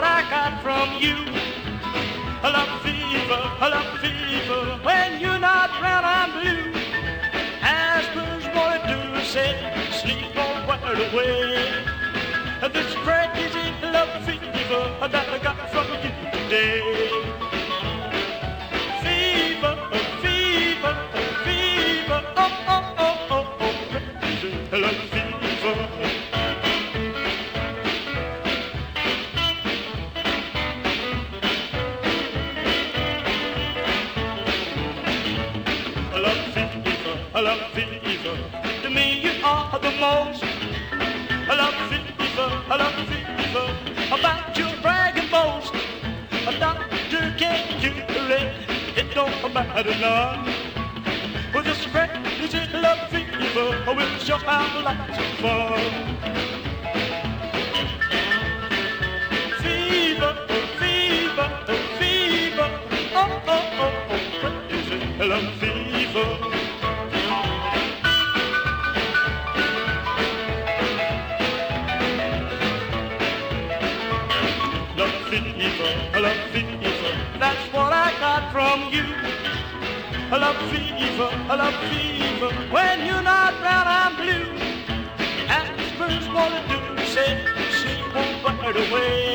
I got from you. I love fever, I love fever. When you're not around, I'm blue. Aspirins wanna do is say, sleep on wide away. This crazy love fever that I got from you today. Fever, fever, fever, oh, oh, oh, oh, oh, crazy love fever. I love fever. To me you are the most. I love fever. I love fever. About your brag and boast. A doctor can't cure it. It don't matter none. With this crazy love fever, we'll show our lots of fun. Fever, fever, fever. Oh, oh, oh, oh, crazy love fever. I love fever, that's what I got from you. I love fever, I love fever. When you're not round, I'm blue. Aspirins wanna do, say, she won't right away.